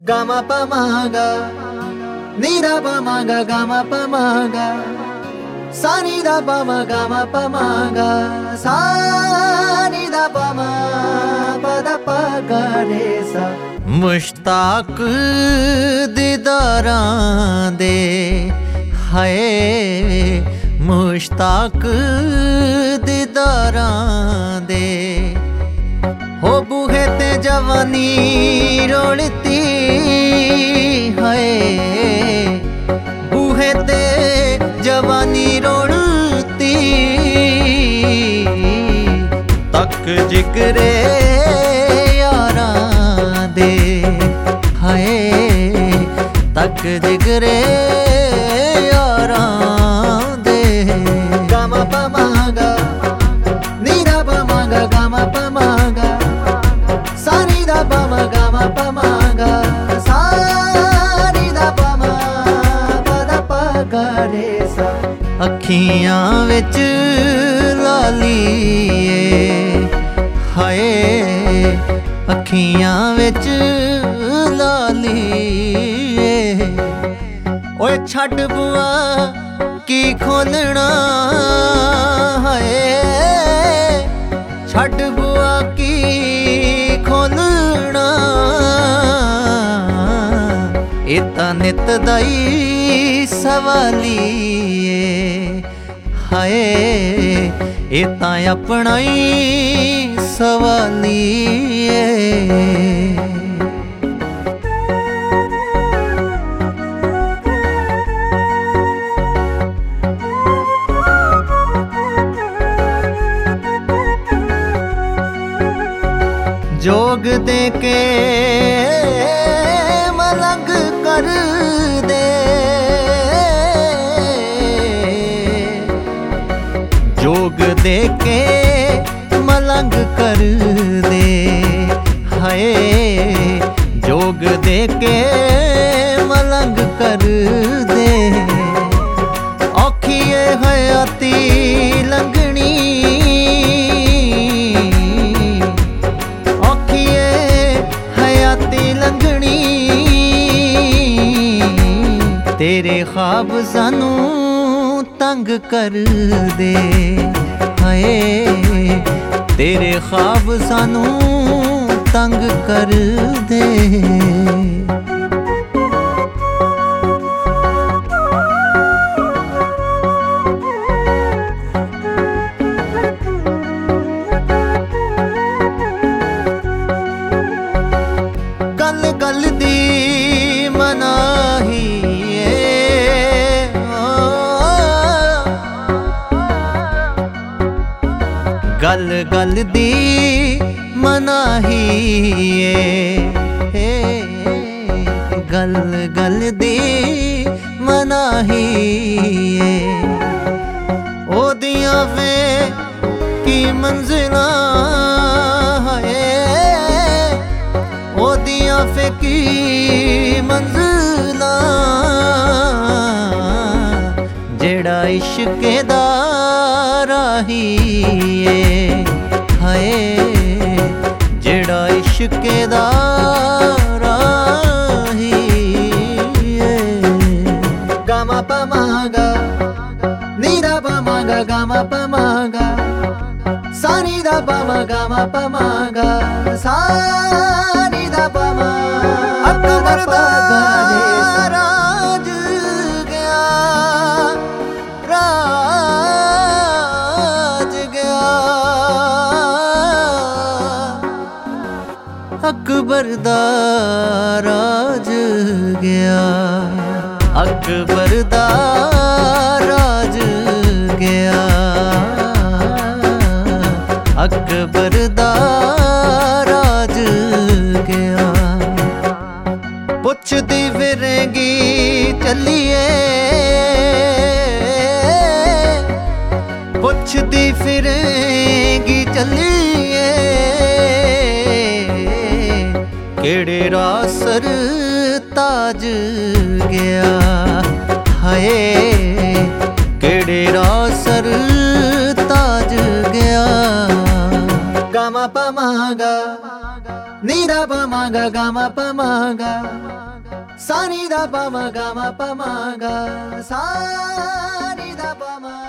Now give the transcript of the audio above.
Gama pamaga, nida pamaga, gama pamaga, sa nida pama, gama pamaga, sa nida pama, pada paga re sa. Mushtaq दीदारां दे हाय मुश्ताक दीदारां दे हो बूहे ते जवानी रोलती हाय बूहे ते जवानी रोलती तक जिगरे यारां दे हाय तक जिगरे यारां दे गामा पमागा नीदा पमागा गामा पमागा सा नीदा पमा गामा पमागा सा नीदा पमा पदा पगा रे सा अखियां विच लालीए हाय अखियां विच लालीए ओए छड्ड बुआ की खोलना है छड्ड बुआ की खोलना इता नित दाई सवालीए हाय इता अपना ही सवालीए जोग दे के मलंग कर दे जोग दे के मलंग कर दे हाय जोग दे के मलंग कर दे औखिए हयाती लंघनी लंघनी तेरे ख्वाब सानू तंग कर दे हाय तेरे ख्वाब सानू तंग कर दे गल दी मनाही गल गल दी मनाही गल गल दी मनाही ओदियां वे की मंजिला ओदियां फेकी मंजिला जेड़ा इश्के दा राही हाय जेड़ा इश्के दा राही गामा पमागा नीदा पमागा गामा पमागा सा नीदा पमा गामा पमागा सा नीदा पमा अकबर दा राज गया राज गया अकबर दा राज गया अकबर दा राज गया अकबर दा राज गया पुछदी फिरेंगी चलिए पुछदी फिरेंगी चलिए केड़े रासर ताज गया हाय केड़े रासर ताज गया गामा पमागा नी दा प म ग ग म प म ग सा नि दा प म ग म प म ग सा नि दा प म